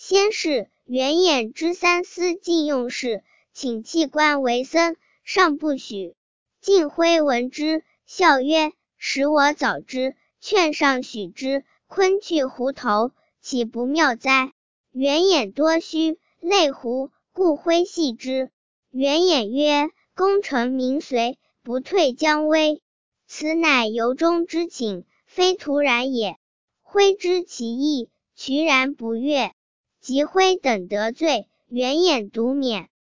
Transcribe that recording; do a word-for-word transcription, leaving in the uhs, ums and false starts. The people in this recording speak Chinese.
先是，元衍之三司禁用事，请弃官为僧，尚不许。晋徽闻之，笑曰：使我早知，劝上许之，昆去胡头，岂不妙哉？元衍多虚，类胡，故徽系之。元衍曰：功成名遂，不退将威，此乃由衷之请，非徒然也。徽知其意，渠然不悦。及徽等得罪，元衍独免。